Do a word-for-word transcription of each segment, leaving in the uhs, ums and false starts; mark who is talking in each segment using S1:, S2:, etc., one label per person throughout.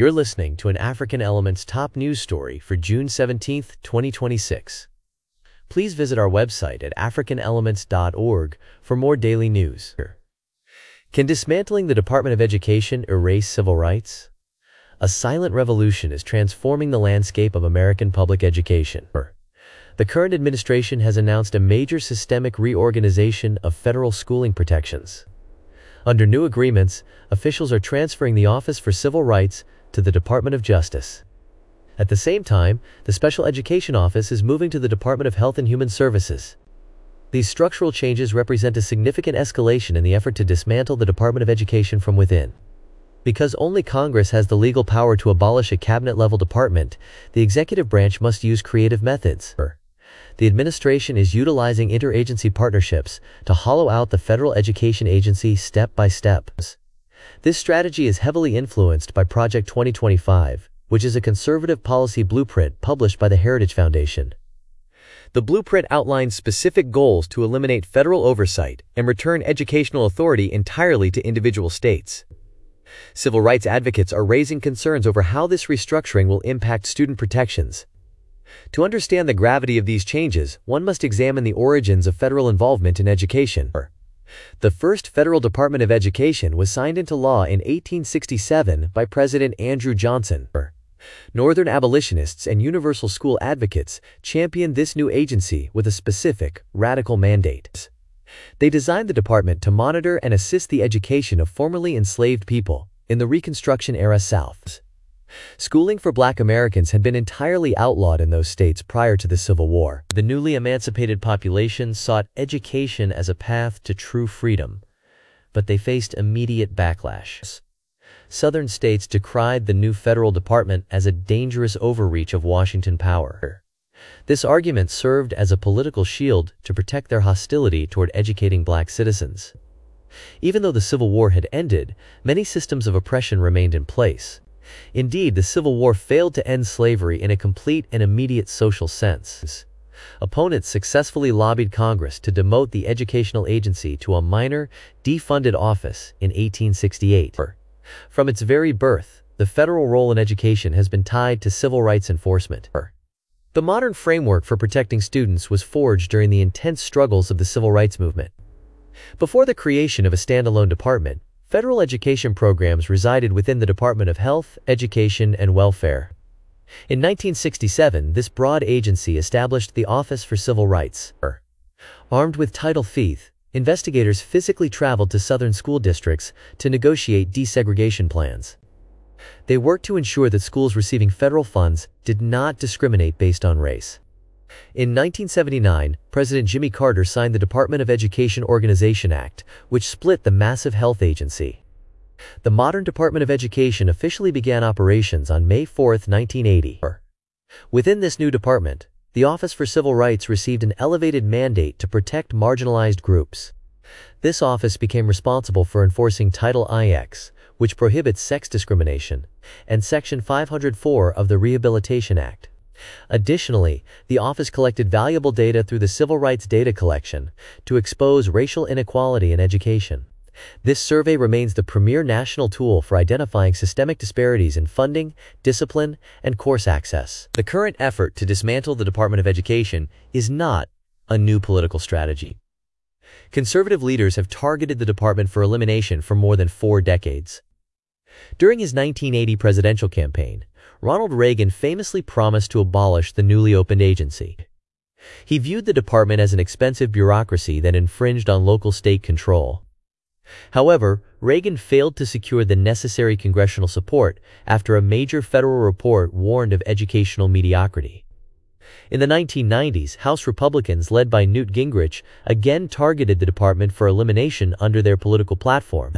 S1: You're listening to an African Elements top news story for June seventeenth, twenty twenty-six. Please visit our website at african elements dot org for more daily news. Can dismantling the Department of Education erase civil rights? A silent revolution is transforming the landscape of American public education. The current administration has announced a major systemic reorganization of federal schooling protections. Under new agreements, officials are transferring the Office for Civil Rights to the Department of Justice. At the same time, the Special Education Office is moving to the Department of Health and Human Services. These structural changes represent a significant escalation in the effort to dismantle the Department of Education from within. Because only Congress has the legal power to abolish a cabinet-level department, the executive branch must use creative methods. The administration is utilizing interagency partnerships to hollow out the federal education agency step by step. This strategy is heavily influenced by Project twenty twenty-five, which is a conservative policy blueprint published by the Heritage Foundation. The blueprint outlines specific goals to eliminate federal oversight and return educational authority entirely to individual states. Civil rights advocates are raising concerns over how this restructuring will impact student protections. To understand the gravity of these changes, one must examine the origins of federal involvement in education. The first federal Department of Education was signed into law in eighteen sixty-seven by President Andrew Johnson. Northern abolitionists and universal school advocates championed this new agency with a specific, radical mandate. They designed the department to monitor and assist the education of formerly enslaved people in the Reconstruction-era South. Schooling for Black Americans had been entirely outlawed in those states prior to the Civil War. The newly emancipated population sought education as a path to true freedom, but they faced immediate backlash. Southern states decried the new federal department as a dangerous overreach of Washington power. This argument served as a political shield to protect their hostility toward educating Black citizens. Even though the Civil War had ended, many systems of oppression remained in place. Indeed, the Civil War failed to end slavery in a complete and immediate social sense. Opponents successfully lobbied Congress to demote the educational agency to a minor, defunded office in eighteen sixty-eight. From its very birth, the federal role in education has been tied to civil rights enforcement. The modern framework for protecting students was forged during the intense struggles of the civil rights movement. Before the creation of a standalone department, federal education programs resided within the Department of Health, Education, and Welfare. In nineteen sixty-seven, this broad agency established the Office for Civil Rights. Armed with Title five, investigators physically traveled to southern school districts to negotiate desegregation plans. They worked to ensure that schools receiving federal funds did not discriminate based on race. In nineteen seventy-nine, President Jimmy Carter signed the Department of Education Organization Act, which split the massive health agency. The modern Department of Education officially began operations on May fourth, nineteen eighty. Within this new department, the Office for Civil Rights received an elevated mandate to protect marginalized groups. This office became responsible for enforcing Title six, which prohibits sex discrimination, and Section five oh four of the Rehabilitation Act. Additionally, the office collected valuable data through the Civil Rights Data Collection to expose racial inequality in education. This survey remains the premier national tool for identifying systemic disparities in funding, discipline, and course access. The current effort to dismantle the Department of Education is not a new political strategy. Conservative leaders have targeted the department for elimination for more than four decades. During his nineteen eighty presidential campaign, Ronald Reagan famously promised to abolish the newly opened agency. He viewed the department as an expensive bureaucracy that infringed on local state control. However, Reagan failed to secure the necessary congressional support after a major federal report warned of educational mediocrity. In the nineteen nineties, House Republicans led by Newt Gingrich again targeted the department for elimination under their political platform.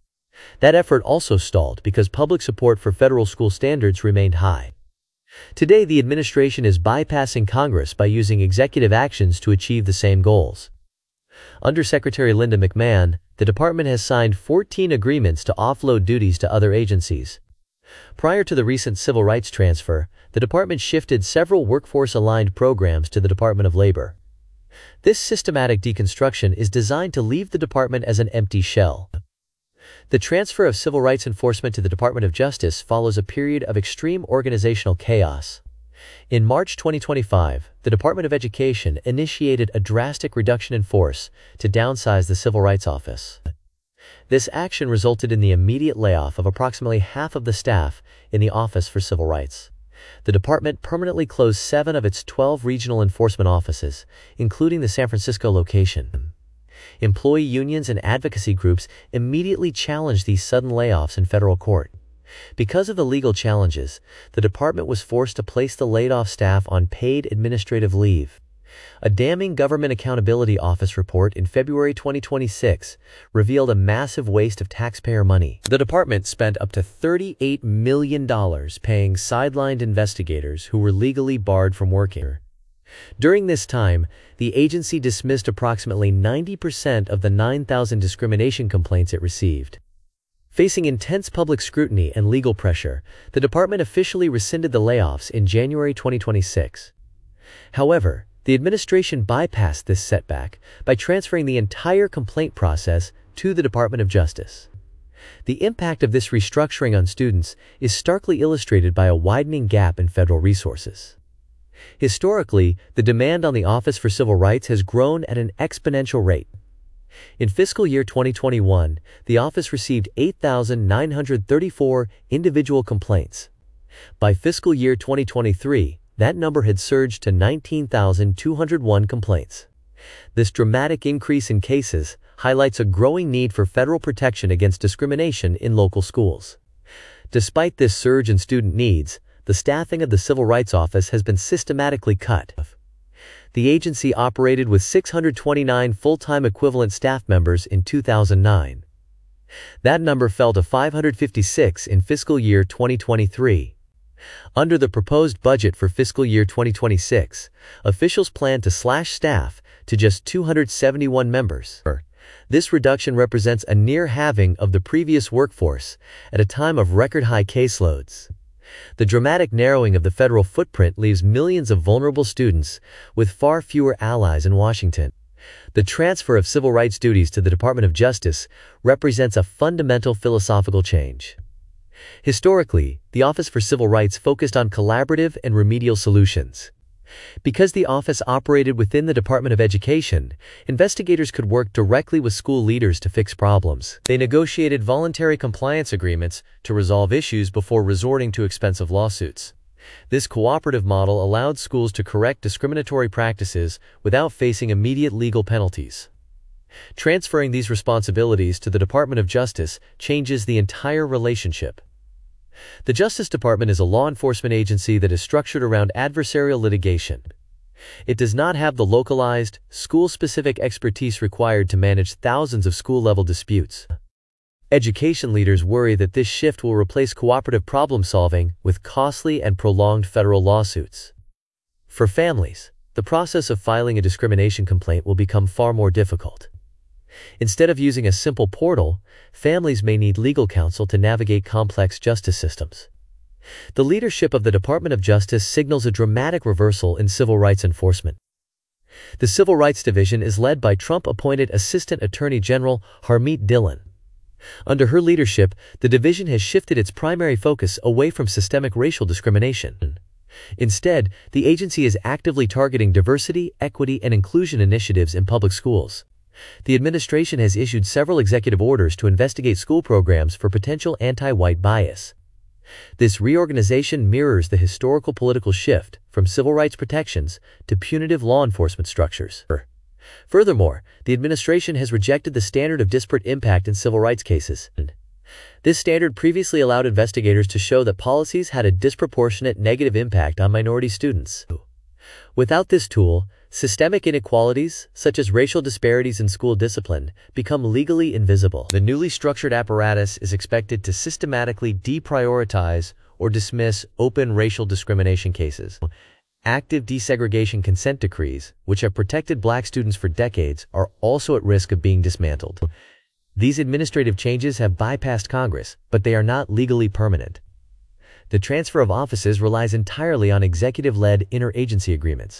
S1: That effort also stalled because public support for federal school standards remained high. Today, the administration is bypassing Congress by using executive actions to achieve the same goals. Under Secretary Linda McMahon, the department has signed fourteen agreements to offload duties to other agencies. Prior to the recent civil rights transfer, the department shifted several workforce-aligned programs to the Department of Labor. This systematic deconstruction is designed to leave the department as an empty shell. The transfer of civil rights enforcement to the Department of Justice follows a period of extreme organizational chaos. In March twenty twenty-five, the Department of Education initiated a drastic reduction in force to downsize the Civil Rights Office. This action resulted in the immediate layoff of approximately half of the staff in the Office for Civil Rights. The department permanently closed seven of its twelve regional enforcement offices, including the San Francisco location. Employee unions and advocacy groups immediately challenged these sudden layoffs in federal court. Because of the legal challenges, the department was forced to place the laid-off staff on paid administrative leave. A damning Government Accountability Office report in February twenty twenty-six revealed a massive waste of taxpayer money. The department spent up to thirty-eight million dollars paying sidelined investigators who were legally barred from working. During this time, the agency dismissed approximately ninety percent of the nine thousand discrimination complaints it received. Facing intense public scrutiny and legal pressure, the department officially rescinded the layoffs in January twenty twenty-six. However, the administration bypassed this setback by transferring the entire complaint process to the Department of Justice. The impact of this restructuring on students is starkly illustrated by a widening gap in federal resources. Historically, the demand on the Office for Civil Rights has grown at an exponential rate. In fiscal year twenty twenty-one, the office received eight thousand nine hundred thirty-four individual complaints. By fiscal year twenty twenty-three, that number had surged to nineteen thousand two hundred one complaints. This dramatic increase in cases highlights a growing need for federal protection against discrimination in local schools. Despite this surge in student needs, the staffing of the Civil Rights Office has been systematically cut. The agency operated with six hundred twenty-nine full-time equivalent staff members in two thousand nine. That number fell to five hundred fifty-six in fiscal year twenty twenty-three. Under the proposed budget for fiscal year twenty twenty-six, officials plan to slash staff to just two hundred seventy-one members. This reduction represents a near halving of the previous workforce at a time of record-high caseloads. The dramatic narrowing of the federal footprint leaves millions of vulnerable students with far fewer allies in Washington. The transfer of civil rights duties to the Department of Justice represents a fundamental philosophical change. Historically, the Office for Civil Rights focused on collaborative and remedial solutions. Because the office operated within the Department of Education, investigators could work directly with school leaders to fix problems. They negotiated voluntary compliance agreements to resolve issues before resorting to expensive lawsuits. This cooperative model allowed schools to correct discriminatory practices without facing immediate legal penalties. Transferring these responsibilities to the Department of Justice changes the entire relationship. The Justice Department is a law enforcement agency that is structured around adversarial litigation. It does not have the localized, school-specific expertise required to manage thousands of school-level disputes. Education leaders worry that this shift will replace cooperative problem-solving with costly and prolonged federal lawsuits. For families, the process of filing a discrimination complaint will become far more difficult. Instead of using a simple portal, families may need legal counsel to navigate complex justice systems. The leadership of the Department of Justice signals a dramatic reversal in civil rights enforcement. The Civil Rights Division is led by Trump-appointed Assistant Attorney General Harmeet Dillon. Under her leadership, the division has shifted its primary focus away from systemic racial discrimination. Instead, the agency is actively targeting diversity, equity, and inclusion initiatives in public schools. The administration has issued several executive orders to investigate school programs for potential anti-white bias. This reorganization mirrors the historical political shift from civil rights protections to punitive law enforcement structures. Furthermore, the administration has rejected the standard of disparate impact in civil rights cases. This standard previously allowed investigators to show that policies had a disproportionate negative impact on minority students. Without this tool, systemic inequalities, such as racial disparities in school discipline, become legally invisible. The newly structured apparatus is expected to systematically deprioritize or dismiss open racial discrimination cases. Active desegregation consent decrees, which have protected black students for decades, are also at risk of being dismantled. These administrative changes have bypassed Congress, but they are not legally permanent. The transfer of offices relies entirely on executive-led interagency agreements.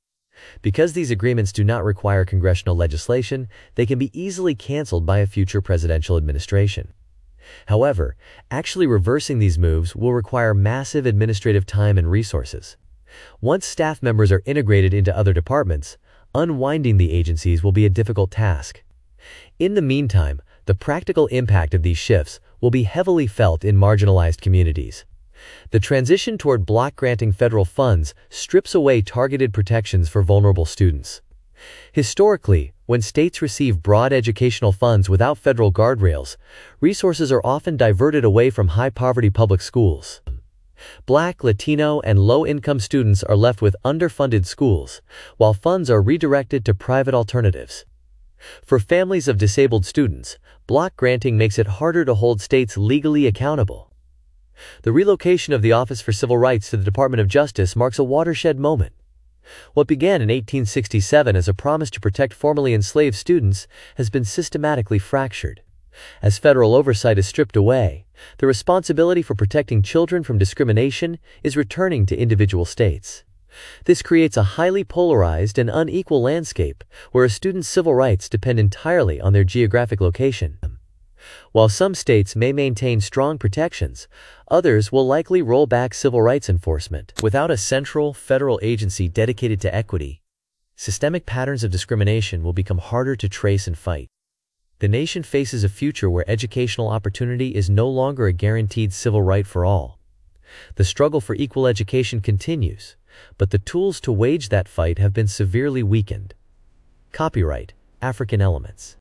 S1: Because these agreements do not require congressional legislation, they can be easily canceled by a future presidential administration. However, actually reversing these moves will require massive administrative time and resources. Once staff members are integrated into other departments, unwinding the agencies will be a difficult task. In the meantime, the practical impact of these shifts will be heavily felt in marginalized communities. The transition toward block-granting federal funds strips away targeted protections for vulnerable students. Historically, when states receive broad educational funds without federal guardrails, resources are often diverted away from high-poverty public schools. Black, Latino, and low-income students are left with underfunded schools, while funds are redirected to private alternatives. For families of disabled students, block granting makes it harder to hold states legally accountable. The relocation of the Office for Civil Rights to the Department of Justice marks a watershed moment. What began in eighteen sixty-seven as a promise to protect formerly enslaved students has been systematically fractured. As federal oversight is stripped away, the responsibility for protecting children from discrimination is returning to individual states. This creates a highly polarized and unequal landscape where a student's civil rights depend entirely on their geographic location. While some states may maintain strong protections, others will likely roll back civil rights enforcement. Without a central, federal agency dedicated to equity, systemic patterns of discrimination will become harder to trace and fight. The nation faces a future where educational opportunity is no longer a guaranteed civil right for all. The struggle for equal education continues, but the tools to wage that fight have been severely weakened. Copyright African Elements.